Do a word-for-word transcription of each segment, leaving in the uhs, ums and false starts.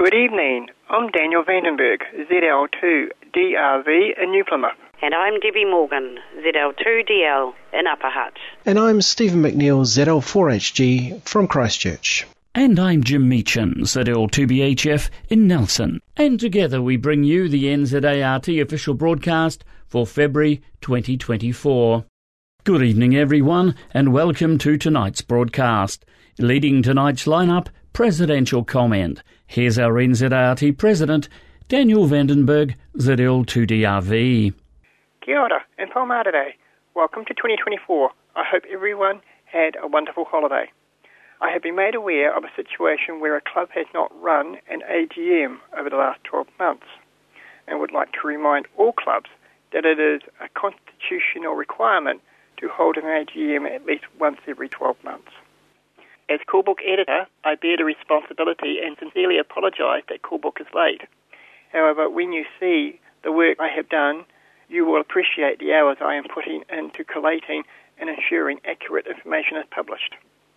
Good evening. I'm Daniel Vandenberg, Z L two D R V in New Plymouth. And I'm Debbie Morgan, Z L two D L in Upper Hutt. And I'm Stephen McNeil, Z L four H G from Christchurch. And I'm Jim Meachin, Z L two B H F in Nelson. And together we bring you the N Z A R T official broadcast for February twenty twenty-four. Good evening everyone, and welcome to tonight's broadcast. Leading tonight's lineup, presidential comment. Here's our N Z A R T President, Daniel Vandenberg, Z L two D R V. Kia ora and Palmada Day. Welcome to twenty twenty-four. I hope everyone had a wonderful holiday. I have been made aware of a situation where a club has not run an A G M over the last twelve months and would like to remind all clubs that it is a constitutional requirement to hold an A G M at least once every twelve months. As Callbook editor, I bear the responsibility and sincerely apologise that Callbook is late. However, when you see the work I have done, you will appreciate the hours I am putting into collating and ensuring accurate information is published.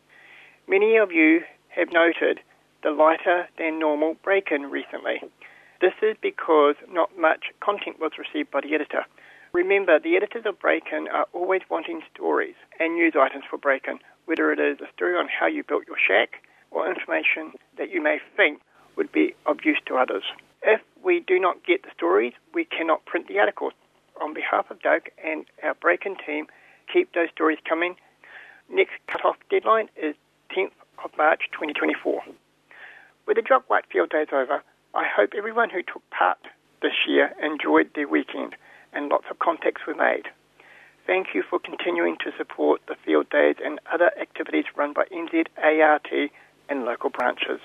Many of you have noted the lighter than normal break-in recently. This is because not much content was received by the editor. Remember, the editors of Break-In are always wanting stories and news items for Break-In, whether it is a story on how you built your shack or information that you may think would be of use to others. If we do not get the stories, we cannot print the articles. On behalf of Doug and our Break-In team, keep those stories coming. Next cut-off deadline is tenth of March twenty twenty-four. With the Jock White Field Days over, I hope everyone who took part this year enjoyed their weekend and lots of contacts were made. Thank you for continuing to support the Field Days and other activities run by N Z A R T and local branches.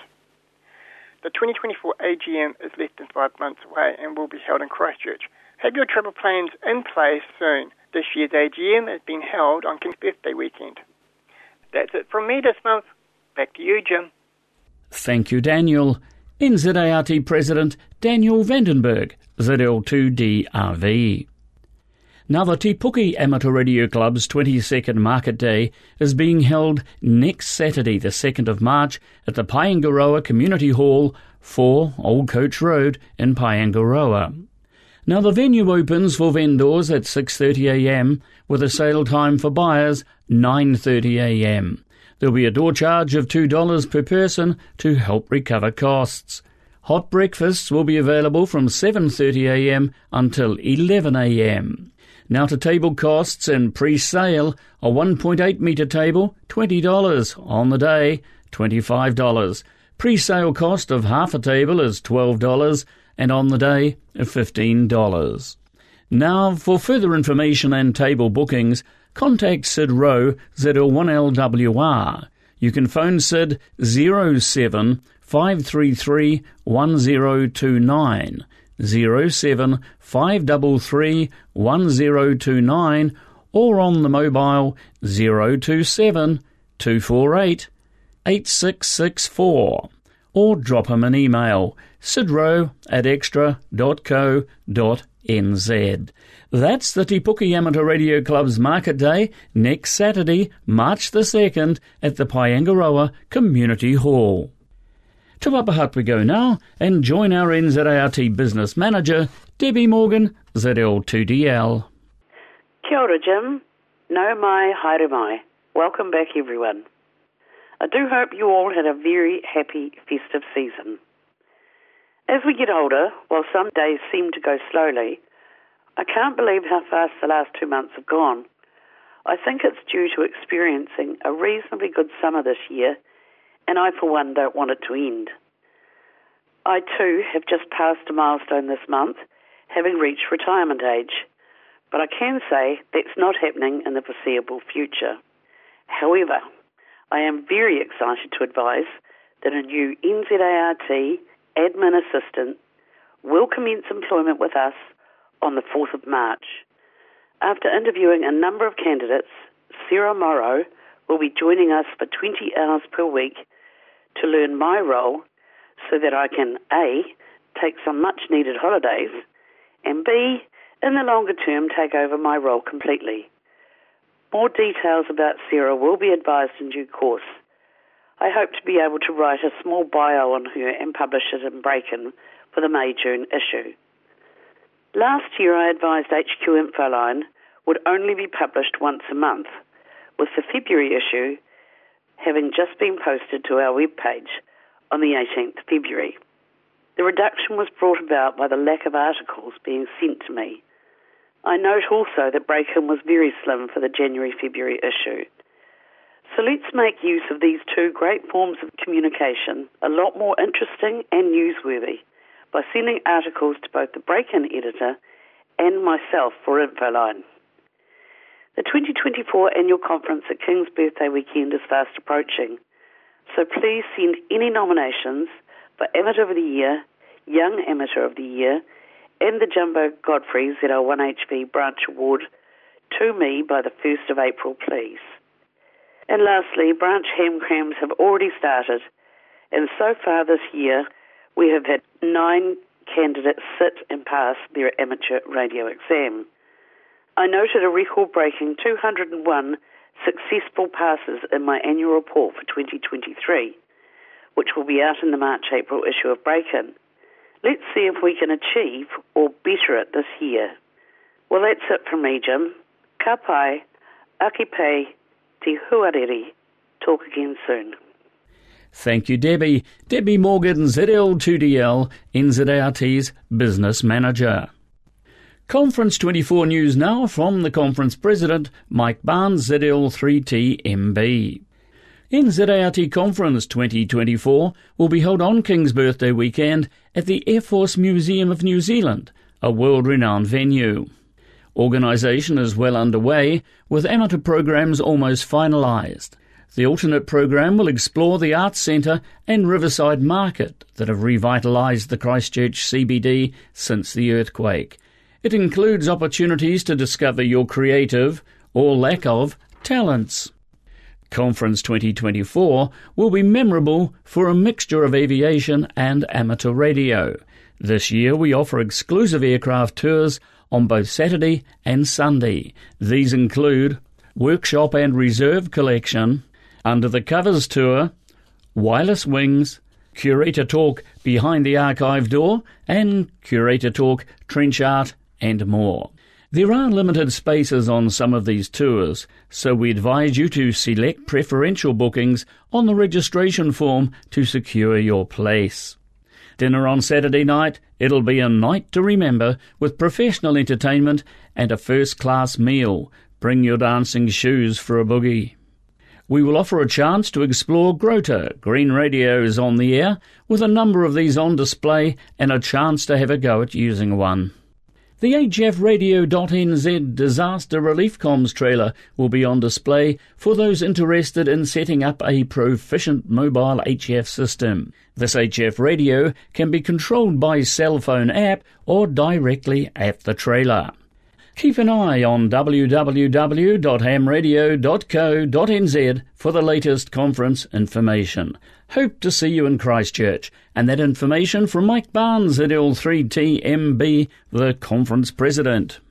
The twenty twenty-four A G M is less than five months away and will be held in Christchurch. Have your travel plans in place soon. This year's A G M is being held on King's Birthday weekend. That's it from me this month. Back to you, Jim. Thank you, Daniel. N Z A R T President Daniel Vandenberg, Z L two D R V. Now, the Te Puke Amateur Radio Club's twenty-second Market Day is being held next Saturday, the second of March, at the Paengaroa Community Hall, four Old Coach Road in Paengaroa. Now, the venue opens for vendors at six thirty a m with a sale time for buyers nine thirty a m. There'll be a door charge of two dollars per person to help recover costs. Hot breakfasts will be available from seven thirty a m until eleven a m. Now to table costs and pre-sale, a one point eight metre table, twenty dollars. On the day, twenty-five dollars. Pre-sale cost of half a table is twelve dollars, and on the day, fifteen dollars. Now, for further information and table bookings, contact Sid Rowe, Z L one L W R. You can phone Sid zero seven five three three one zero two nine, zero seven five three three one zero two nine, or on the mobile zero two seven two four eight eight six six four, or drop him an email, sidrow at extra dot co dot n z. That's the Te Puke Amateur Radio Club's Market Day next Saturday, March the second, at the Paengaroa Community Hall. To Upper Hutt we go now and join our N Z A R T Business Manager, Debbie Morgan, Z L two D L. Kia ora, Jim. No mai, haere mai. Welcome back, everyone. I do hope you all had a very happy festive season. As we get older, while some days seem to go slowly, I can't believe how fast the last two months have gone. I think it's due to experiencing a reasonably good summer this year, and I, for one, don't want it to end. I, too, have just passed a milestone this month, having reached retirement age, but I can say that's not happening in the foreseeable future. However, I am very excited to advise that a new N Z A R T admin assistant will commence employment with us on the fourth of March. After interviewing a number of candidates, Sarah Morrow will be joining us for twenty hours per week to learn my role so that I can A, take some much-needed holidays, and B, in the longer term, take over my role completely. More details about Sarah will be advised in due course. I hope to be able to write a small bio on her and publish it in Breakin for the May-June issue. Last year I advised H Q Infoline would only be published once a month, with the February issue having just been posted to our webpage on the eighteenth of February. The reduction was brought about by the lack of articles being sent to me. I note also that Breakin was very slim for the January-February issue. So let's make use of these two great forms of communication, a lot more interesting and newsworthy, by sending articles to both the Breakin editor and myself for Infoline. The twenty twenty-four annual conference at King's Birthday Weekend is fast approaching, so please send any nominations for Amateur of the Year, Young Amateur of the Year, and the Jumbo Godfrey Z L one H V Branch Award to me by the first of April, please. And lastly, branch ham crams have already started, and so far this year we have had nine candidates sit and pass their amateur radio exam. I noted a record-breaking two hundred one successful passes in my annual report for twenty twenty-three, which will be out in the March-April issue of Breakin. Let's see if we can achieve or better it this year. Well, that's it from me, Jim. Ka pai, ake pei, te huarere. Talk again soon. Thank you, Debbie. Debbie Morgan, Z L two D L, N Z A R T's Business Manager. Conference twenty-four news now from the conference president, Mike Barnes, Z L three T M B. N Z A R T Conference twenty twenty-four will be held on King's Birthday weekend at the Air Force Museum of New Zealand, a world-renowned venue. Organisation is well underway, with amateur programs almost finalised. The alternate program will explore the Arts Centre and Riverside Market that have revitalised the Christchurch C B D since the earthquake. It includes opportunities to discover your creative, or lack of, talents. Conference twenty twenty-four will be memorable for a mixture of aviation and amateur radio. This year we offer exclusive aircraft tours on both Saturday and Sunday. These include Workshop and Reserve Collection, Under the Covers Tour, Wireless Wings, Curator Talk Behind the Archive Door, and Curator Talk Trench Art and more. There are limited spaces on some of these tours, so we advise you to select preferential bookings on the registration form to secure your place. Dinner on Saturday night, it'll be a night to remember with professional entertainment and a first-class meal. Bring your dancing shoes for a boogie. We will offer a chance to explore Grota, green radios on the air, with a number of these on display and a chance to have a go at using one. The H F radio dot N Z Disaster Relief Comms trailer will be on display for those interested in setting up a proficient mobile H F system. This H F radio can be controlled by cell phone app or directly at the trailer. Keep an eye on w w w dot ham radio dot co dot n z for the latest conference information. Hope to see you in Christchurch. And that information from Mike Barnes at L three T M B, the conference president.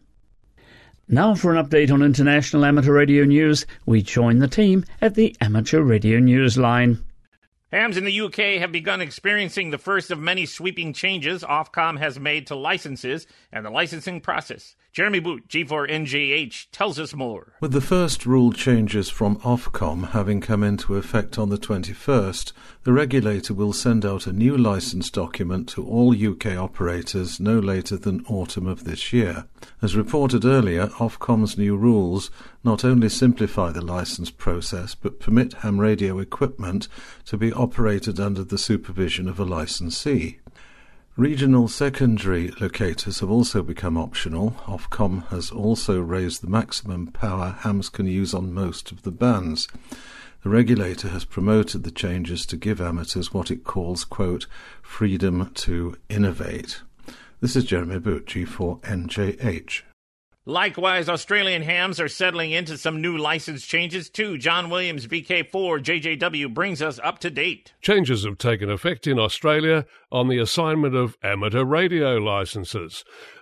Now for an update on international amateur radio news, we join the team at the Amateur Radio Newsline. Hams in the U K have begun experiencing the first of many sweeping changes Ofcom has made to licenses and the licensing process. Jeremy Boot, G four N J H, tells us more. With the first rule changes from Ofcom having come into effect on the twenty-first, the regulator will send out a new licence document to all U K operators no later than autumn of this year. As reported earlier, Ofcom's new rules not only simplify the licence process but permit ham radio equipment to be operated under the supervision of a licensee. Regional secondary locators have also become optional. Ofcom has also raised the maximum power hams can use on most of the bands. The regulator has promoted the changes to give amateurs what it calls, quote, freedom to innovate. This is Jeremy Boot, G four N J H. Likewise, Australian hams are settling into some new license changes too. John Williams, V K four J J W, brings us up to date. Changes have taken effect in Australia on the assignment of amateur radio licences.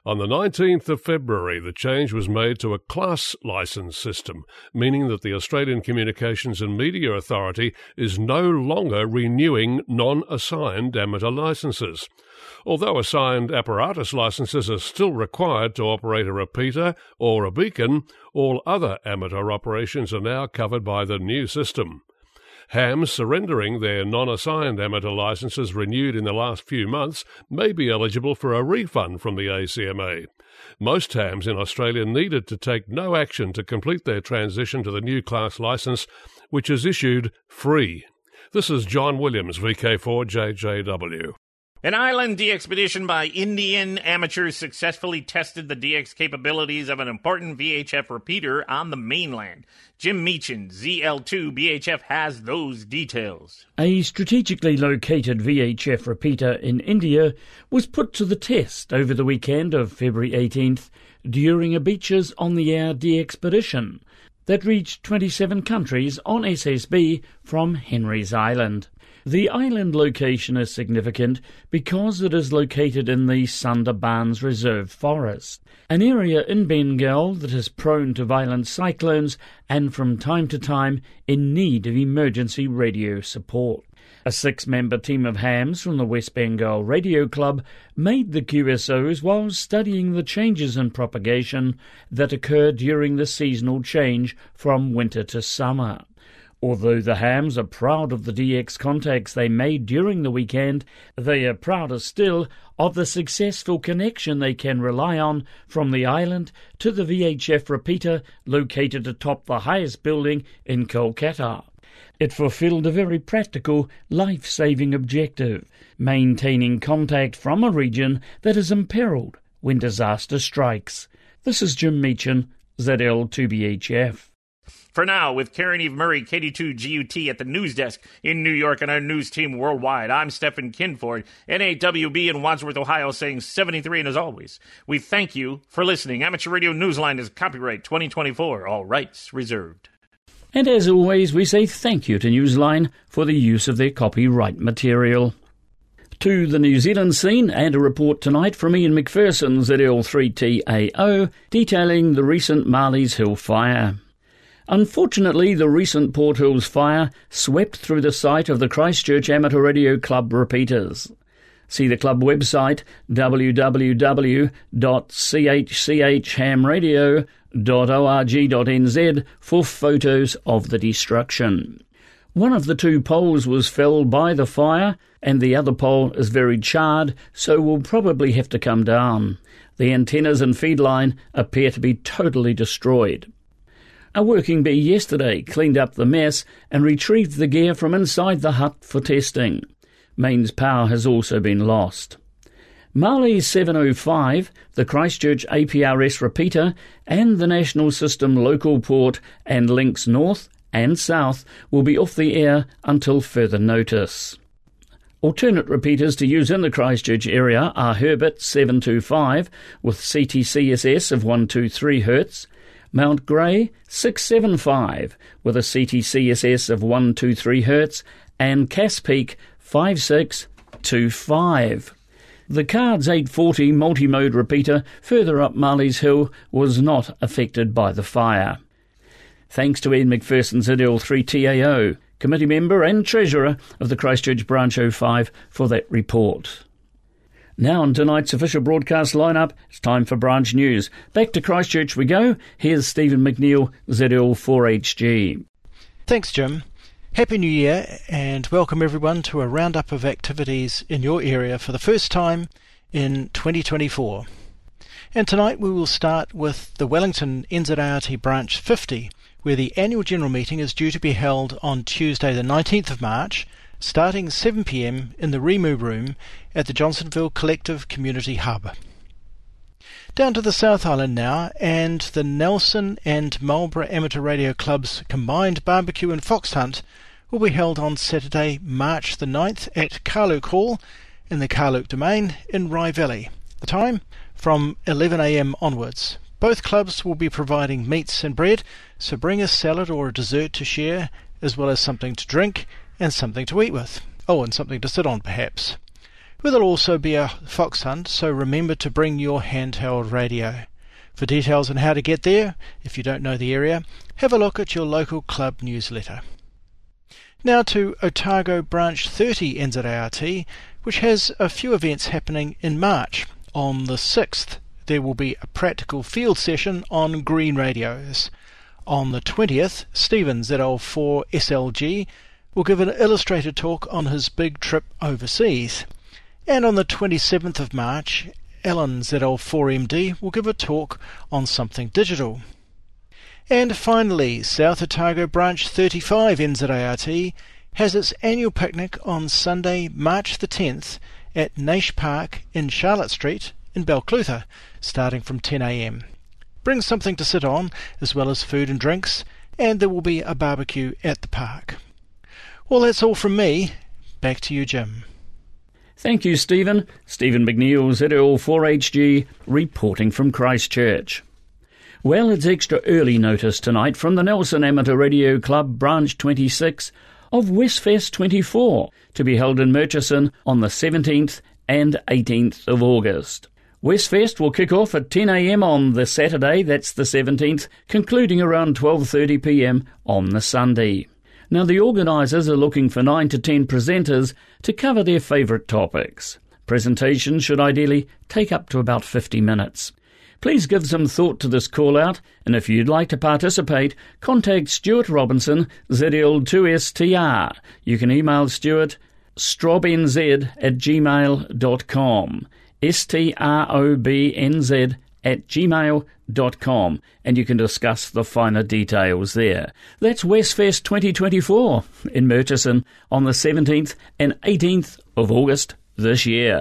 On the nineteenth of February, the change was made to a class licence system, meaning that the Australian Communications and Media Authority is no longer renewing non-assigned amateur licences. Although assigned apparatus licences are still required to operate a repeater or a beacon, all other amateur operations are now covered by the new system. Hams surrendering their non-assigned amateur licences renewed in the last few months may be eligible for a refund from the A C M A. Most hams in Australia needed to take no action to complete their transition to the new class licence, which is issued free. This is John Williams, V K four J J W. An island de-expedition by Indian amateurs successfully tested the D X capabilities of an important V H F repeater on the mainland. Jim Meechan, Z L two B H F, has those details. A strategically located V H F repeater in India was put to the test over the weekend of February eighteenth during a Beaches on the Air de-expedition that reached twenty-seven countries on S S B from Henry's Island. The island location is significant because it is located in the Sundarbans Reserve Forest, an area in Bengal that is prone to violent cyclones and from time to time in need of emergency radio support. A six-member team of hams from the West Bengal Radio Club made the Q S Os while studying the changes in propagation that occur during the seasonal change from winter to summer. Although the hams are proud of the D X contacts they made during the weekend, they are prouder still of the successful connection they can rely on from the island to the V H F repeater located atop the highest building in Kolkata. It fulfilled a very practical, life-saving objective, maintaining contact from a region that is imperilled when disaster strikes. This is Jim Meechan, Z L two B H F. For now, with Karen Eve Murray, K D two G U T at the news desk in New York and our news team worldwide, I'm Stephen Kinford, N A W B in Wadsworth, Ohio, saying seventy-three, and as always, we thank you for listening. Amateur Radio Newsline is copyright twenty twenty-four, all rights reserved. And as always, we say thank you to Newsline for the use of their copyright material. To the New Zealand scene, and a report tonight from Ian McPherson, Z L three T A O, detailing the recent Marley's Hill fire. Unfortunately, the recent Port Hills fire swept through the site of the Christchurch Amateur Radio Club repeaters. See the club website w w w dot c h c h ham radio dot org dot n z for photos of the destruction. One of the two poles was felled by the fire, and the other pole is very charred, so will probably have to come down. The antennas and feed line appear to be totally destroyed. A working bee yesterday cleaned up the mess and retrieved the gear from inside the hut for testing. Mains power has also been lost. Marley seven oh five, the Christchurch A P R S repeater, and the National System local port and links north and south will be off the air until further notice. Alternate repeaters to use in the Christchurch area are Herbert seven two five with C T C S S of one two three hertz, Mount Grey six seven five with a C T C S S of one two three hertz, and Cass Peak five six two five. The Cards eight forty multi-mode repeater further up Marley's Hill was not affected by the fire. Thanks to Ian McPherson, Z L three T A O, committee member and treasurer of the Christchurch Branch oh five, for that report. Now on tonight's official broadcast lineup, it's time for branch news. Back to Christchurch we go. Here's Stephen McNeil, Z L four H G. Thanks, Jim. Happy New Year, and welcome everyone to a roundup of activities in your area for the first time in twenty twenty-four. And tonight we will start with the Wellington N Z A R T Branch fifty, where the annual general meeting is due to be held on Tuesday the nineteenth of March, starting seven p m in the Remu Room at the Johnsonville Collective Community Hub. Down to the South Island now, and the Nelson and Marlborough Amateur Radio Club's combined barbecue and fox hunt will be held on Saturday, March the ninth at Carluke Hall in the Carluke Domain in Rye Valley. The time? From eleven a m onwards. Both clubs will be providing meats and bread, so bring a salad or a dessert to share, as well as something to drink and something to eat with. Oh, and something to sit on, perhaps. where there'll also be a fox hunt, so remember to bring your handheld radio. For details on how to get there, if you don't know the area, have a look at your local club newsletter. Now to Otago Branch thirty N Z A R T, which has a few events happening in March. On the sixth, there will be a practical field session on green radios. On the twentieth, Stephen Z L four S L G will give an illustrated talk on his big trip overseas. And on the twenty-seventh of March, Alan Z L four M D will give a talk on something digital. And finally, South Otago Branch thirty-five N Z A R T has its annual picnic on Sunday, March the tenth at Nash Park in Charlotte Street in Balclutha, starting from ten a m. Bring something to sit on, as well as food and drinks, and there will be a barbecue at the park. Well, that's all from me. Back to you, Jim. Thank you, Stephen. Stephen McNeil, Z L four H G, reporting from Christchurch. Well, it's extra early notice tonight from the Nelson Amateur Radio Club Branch twenty-six of Westfest twenty-four, to be held in Murchison on the seventeenth and eighteenth of August. Westfest will kick off at ten a m on the Saturday, that's the seventeenth, concluding around twelve thirty p m on the Sunday. Now, the organisers are looking for nine to ten presenters to cover their favourite topics. Presentations should ideally take up to about fifty minutes. Please give some thought to this call-out, and if you'd like to participate, contact Stuart Robinson, Z L two S T R. You can email Stuart, strobnz at gmail dot com. S T R O B N Z at gmail dot com, and you can discuss the finer details there. That's Westfest twenty twenty-four in Murchison on the seventeenth and eighteenth of August this year.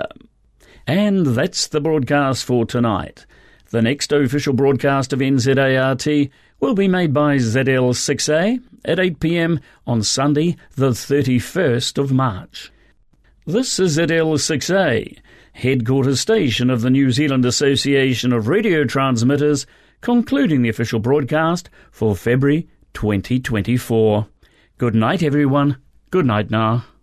And that's the broadcast for tonight. The next official broadcast of N Z A R T will be made by Z L six A at eight p m on Sunday the thirty-first of March. This is Z L six A, headquarters station of the New Zealand Association of Radio Transmitters, concluding the official broadcast for February twenty twenty-four. Good night, everyone. Good night now.